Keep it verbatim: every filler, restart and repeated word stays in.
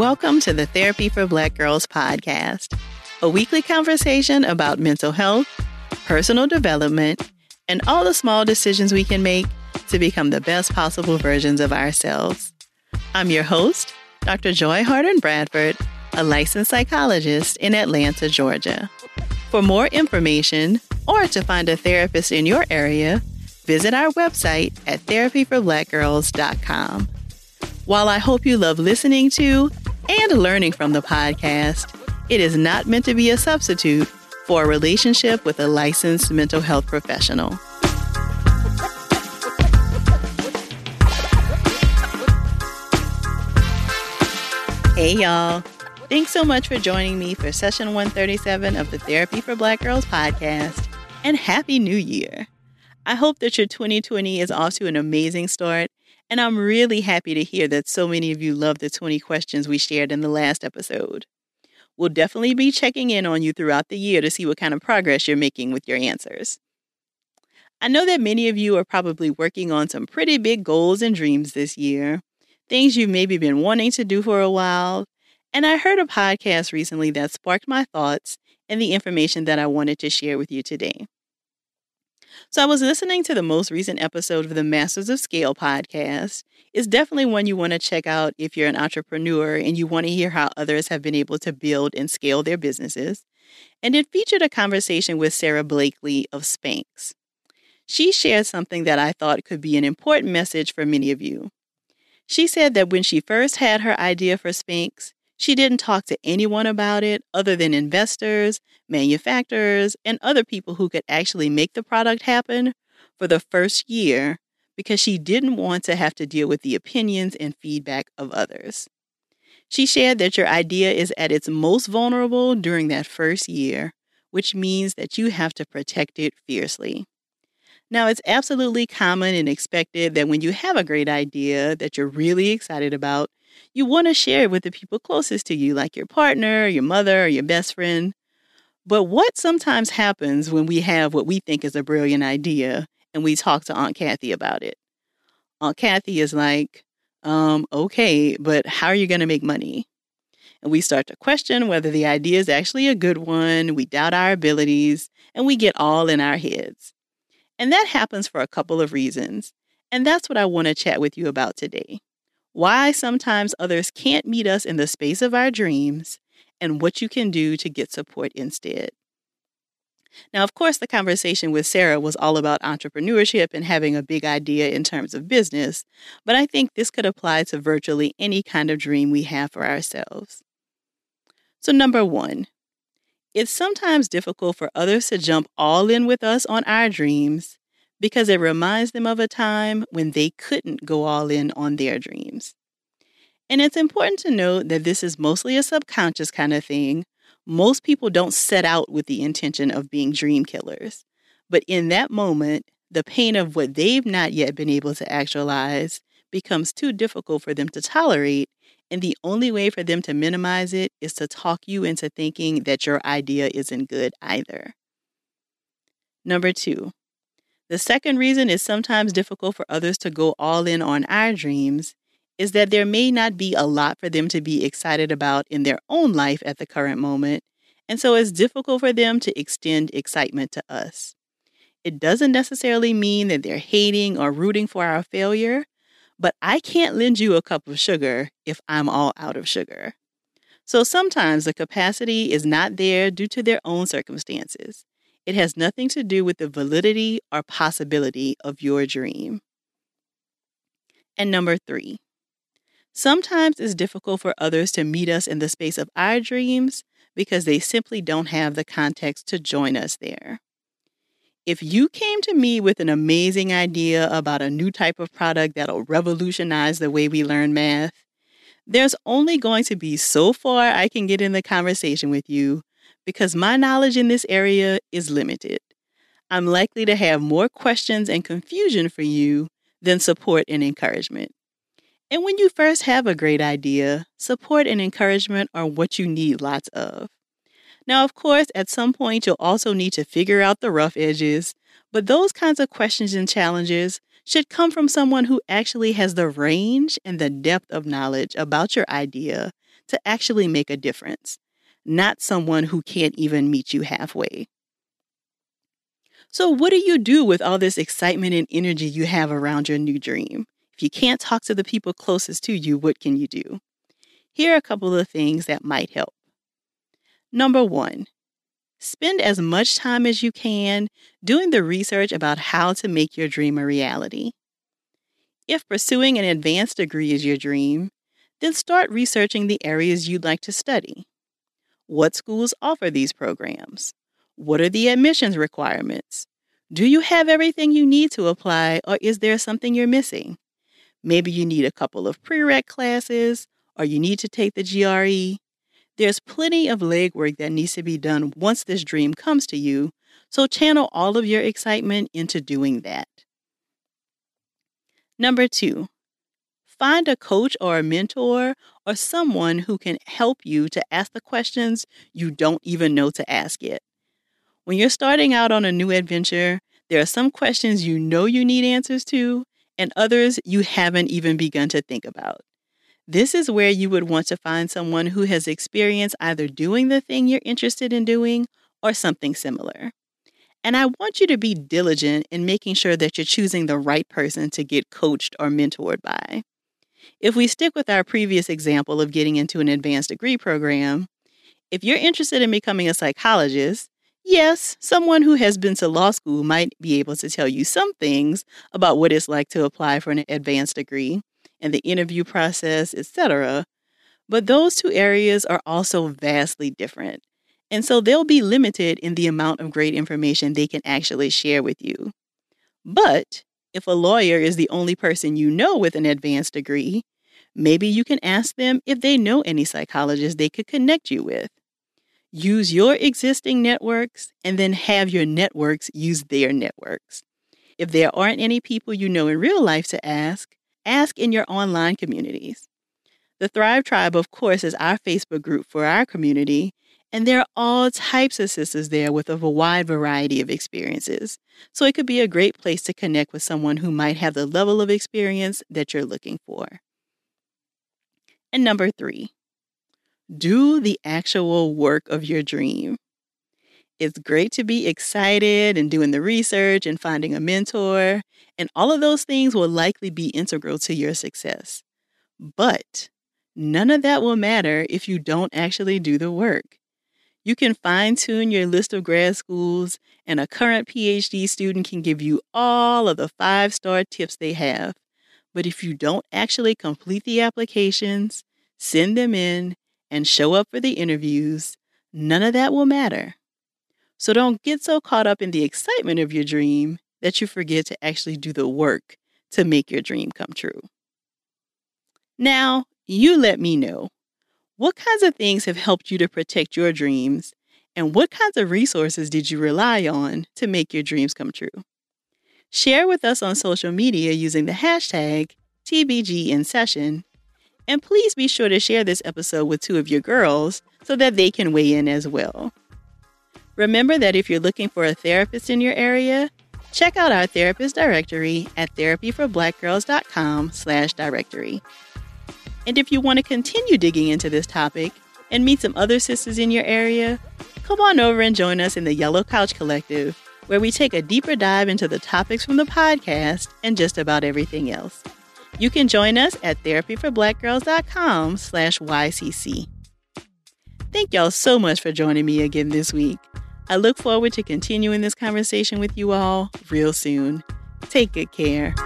Welcome to the Therapy for Black Girls podcast, a weekly conversation about mental health, personal development, and all the small decisions we can make to become the best possible versions of ourselves. I'm your host, Doctor Joy Harden Bradford, a licensed psychologist in Atlanta, Georgia. For more information or to find a therapist in your area, visit our website at therapy for black girls dot com. While I hope you love listening to and learning from the podcast, it is not meant to be a substitute for a relationship with a licensed mental health professional. Hey, y'all. Thanks so much for joining me for session one thirty-seven of the Therapy for Black Girls podcast, and Happy New Year. I hope that your twenty twenty is off to an amazing start, and I'm really happy to hear that so many of you love the twenty questions we shared in the last episode. We'll definitely be checking in on you throughout the year to see what kind of progress you're making with your answers. I know that many of you are probably working on some pretty big goals and dreams this year, things you've maybe been wanting to do for a while, and I heard a podcast recently that sparked my thoughts and the information that I wanted to share with you today. So I was listening to the most recent episode of the Masters of Scale podcast. It's definitely one you want to check out if you're an entrepreneur and you want to hear how others have been able to build and scale their businesses. And it featured a conversation with Sara Blakely of Spanx. She shared something that I thought could be an important message for many of you. She said that when she first had her idea for Spanx, she didn't talk to anyone about it other than investors, manufacturers, and other people who could actually make the product happen for the first year because she didn't want to have to deal with the opinions and feedback of others. She shared that your idea is at its most vulnerable during that first year, which means that you have to protect it fiercely. Now, it's absolutely common and expected that when you have a great idea that you're really excited about, you want to share it with the people closest to you, like your partner, your mother, or your best friend. But what sometimes happens when we have what we think is a brilliant idea and we talk to Aunt Kathy about it? Aunt Kathy is like, um, okay, but how are you going to make money? And we start to question whether the idea is actually a good one. We doubt our abilities and we get all in our heads. And that happens for a couple of reasons. And that's what I want to chat with you about today. Why sometimes others can't meet us in the space of our dreams, and what you can do to get support instead. Now, of course, the conversation with Sara was all about entrepreneurship and having a big idea in terms of business, but I think this could apply to virtually any kind of dream we have for ourselves. So number one, it's sometimes difficult for others to jump all in with us on our dreams because it reminds them of a time when they couldn't go all in on their dreams. And it's important to note that this is mostly a subconscious kind of thing. Most people don't set out with the intention of being dream killers. But in that moment, the pain of what they've not yet been able to actualize becomes too difficult for them to tolerate, and the only way for them to minimize it is to talk you into thinking that your idea isn't good either. Number two. The second reason it's sometimes difficult for others to go all in on our dreams is that there may not be a lot for them to be excited about in their own life at the current moment, and so it's difficult for them to extend excitement to us. It doesn't necessarily mean that they're hating or rooting for our failure, but I can't lend you a cup of sugar if I'm all out of sugar. So sometimes the capacity is not there due to their own circumstances. It has nothing to do with the validity or possibility of your dream. And number three, sometimes it's difficult for others to meet us in the space of our dreams because they simply don't have the context to join us there. If you came to me with an amazing idea about a new type of product that'll revolutionize the way we learn math, there's only going to be so far I can get in the conversation with you because my knowledge in this area is limited. I'm likely to have more questions and confusion for you than support and encouragement. And when you first have a great idea, support and encouragement are what you need lots of. Now, of course, at some point, you'll also need to figure out the rough edges, but those kinds of questions and challenges should come from someone who actually has the range and the depth of knowledge about your idea to actually make a difference, not someone who can't even meet you halfway. So what do you do with all this excitement and energy you have around your new dream? If you can't talk to the people closest to you, what can you do? Here are a couple of things that might help. Number one, spend as much time as you can doing the research about how to make your dream a reality. If pursuing an advanced degree is your dream, then start researching the areas you'd like to study. What schools offer these programs? What are the admissions requirements? Do you have everything you need to apply, or is there something you're missing? Maybe you need a couple of prereq classes, or you need to take the G R E. There's plenty of legwork that needs to be done once this dream comes to you, so channel all of your excitement into doing that. Number two, find a coach or a mentor or someone who can help you to ask the questions you don't even know to ask yet. When you're starting out on a new adventure, there are some questions you know you need answers to, and others you haven't even begun to think about. This is where you would want to find someone who has experience either doing the thing you're interested in doing or something similar. And I want you to be diligent in making sure that you're choosing the right person to get coached or mentored by. If we stick with our previous example of getting into an advanced degree program, if you're interested in becoming a psychologist, yes, someone who has been to law school might be able to tell you some things about what it's like to apply for an advanced degree and the interview process, et cetera. But those two areas are also vastly different. And so they'll be limited in the amount of great information they can actually share with you. But if a lawyer is the only person you know with an advanced degree, maybe you can ask them if they know any psychologists they could connect you with. Use your existing networks and then have your networks use their networks. If there aren't any people you know in real life to ask, ask in your online communities. The Thrive Tribe, of course, is our Facebook group for our community, and there are all types of sisters there with a wide variety of experiences. So it could be a great place to connect with someone who might have the level of experience that you're looking for. And number three, do the actual work of your dream. It's great to be excited and doing the research and finding a mentor, and all of those things will likely be integral to your success. But none of that will matter if you don't actually do the work. You can fine-tune your list of grad schools, and a current P H D student can give you all of the five-star tips they have. But if you don't actually complete the applications, send them in, and show up for the interviews, none of that will matter. So don't get so caught up in the excitement of your dream that you forget to actually do the work to make your dream come true. Now, you let me know. What kinds of things have helped you to protect your dreams, and what kinds of resources did you rely on to make your dreams come true? Share with us on social media using the hashtag T B G in session, and please be sure to share this episode with two of your girls so that they can weigh in as well. Remember that if you're looking for a therapist in your area, check out our therapist directory at therapy for black girls dot com slash directory. And if you want to continue digging into this topic and meet some other sisters in your area, come on over and join us in the Yellow Couch Collective, where we take a deeper dive into the topics from the podcast and just about everything else. You can join us at therapy for black girls dot com slash Y C C. Thank y'all so much for joining me again this week. I look forward to continuing this conversation with you all real soon. Take good care.